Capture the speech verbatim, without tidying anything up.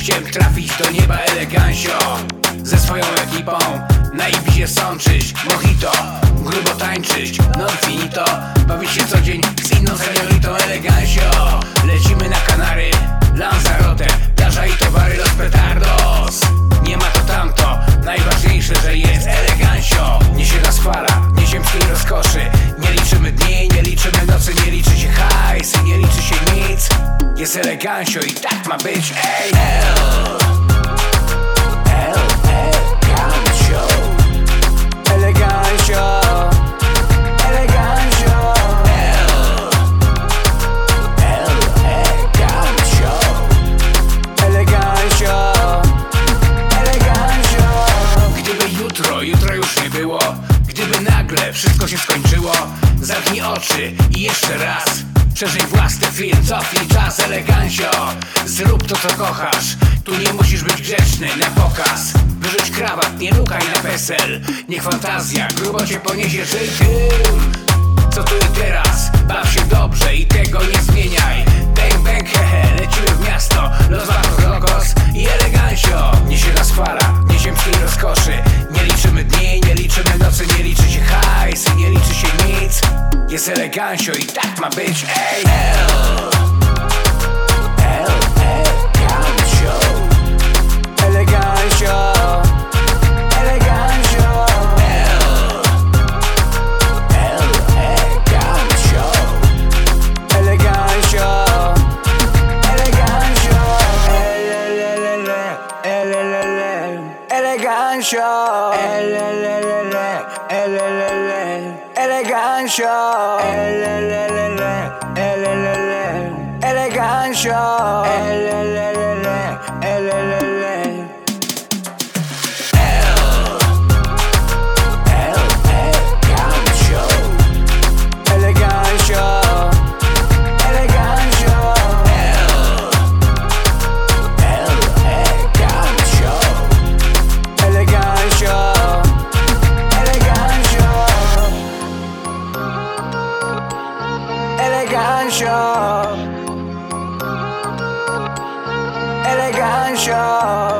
Chciałem trafić do nieba elegancio, ze swoją ekipą na Ibizie sączyć mojito, grubo tańczyć, no finito, bawić się co dzień z inną senioritą elegancio. Lecimy na Kanary, Lanzarote, plaża i towary, los petardos. Nie ma to tamto, najważniejsze, że jest elegancio. Niesie nas fala, nie ziemskiej rozkoszy. Nie liczymy dni, nie liczymy nocy, nie liczy się hajs, nie liczy się nic. Jest elegancio i tak ma być, ej. Jutro już nie było, gdyby nagle wszystko się skończyło. Zamknij oczy i jeszcze raz przeżyj własny film, cofnij czas elegancio. Zrób to co kochasz, tu nie musisz być grzeczny na pokaz. Wyrzuć krawat, nie lukaj na PESEL. Niech fantazja grubo cię poniesie, żyj tym, co tu i teraz. Baw się dobrze i tego nie zmieniaj. Bang bang hehe, lecimy w miasto. Los Vatos Locos i elegancio. Niesie nas fala, nie ziemskiej rozkoszy. Nie liczymy dni, nie liczymy nocy, nie liczy się hajs, nie liczy się nic. Jest elegancio i tak ma być, ej. Elegancio, elelele, elelele, elegancio, elelele, elelele, elegancio, elelele, elelele. Elegancio, elegancio.